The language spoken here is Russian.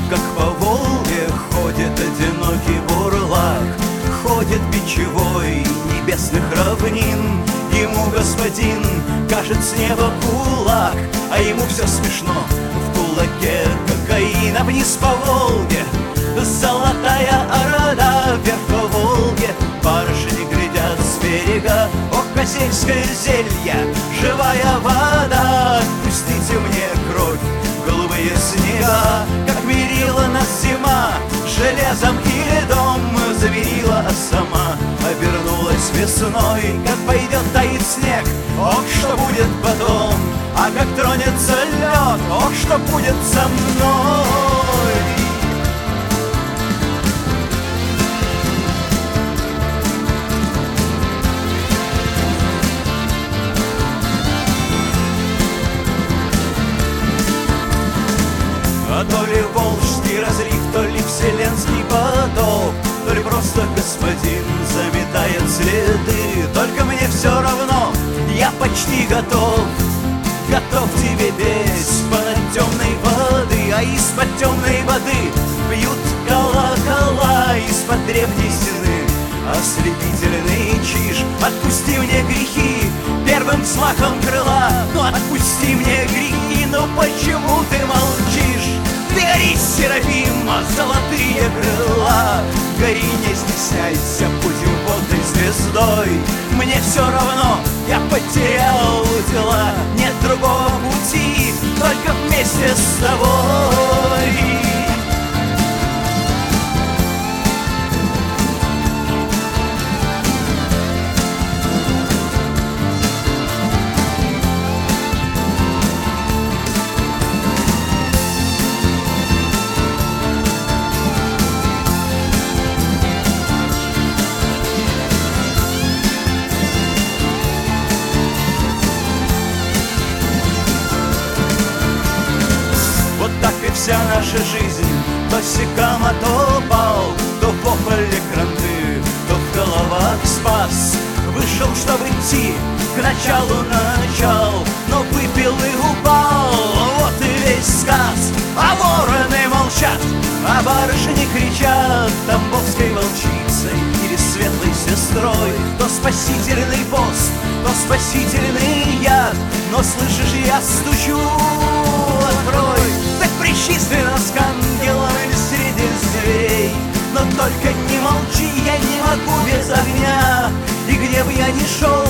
как по Волге ходит одинокий бурлак, ходит бичевой небесных равнин. Ему господин кажет с неба кулак, а ему все смешно, в кулаке кокаин. А вниз по Волге золотая орда, вверх по Волге барышни глядят с берега. О, козельское зелье, живая вода, отпустите мне кровь, голубые снега. Как мерила нас зима железом и льдом, заверила, а сама обернулась весной. Как пойдет таять снег, ох, что будет потом, а как тронется лед, ох, что будет со мной. А то ли волжский разлив, то ли вселенский поток, то ли просто господин заметает следы. Только мне все равно, я почти готов, готов тебе петь под темной воды. А из-под темной воды бьют колокола, из-под древней стены ослепительный чиж. Отпусти мне грехи первым взмахом крыла, ну отпусти мне грехи, ну почему ты молчишь? Ты гори, Серафима, золотые крыла, гори, не стесняйся, будем водной звездой. Мне все равно, я потерял дела, нет другого пути, только вместе с тобой. Вся наша жизнь то секама, то бал, то попали кранты, то в головах спас. Вышел, чтобы идти к началу начал, но выпил и упал, вот и весь сказ. А вороны молчат, а барышни кричат тамбовской волчицей или светлой сестрой. То спасительный пост, то спасительный яд, но слышишь, я стучу, открой. Причисли нас к ангелам или среди зверей, но только не молчи, я не могу без огня. И где бы я ни шел,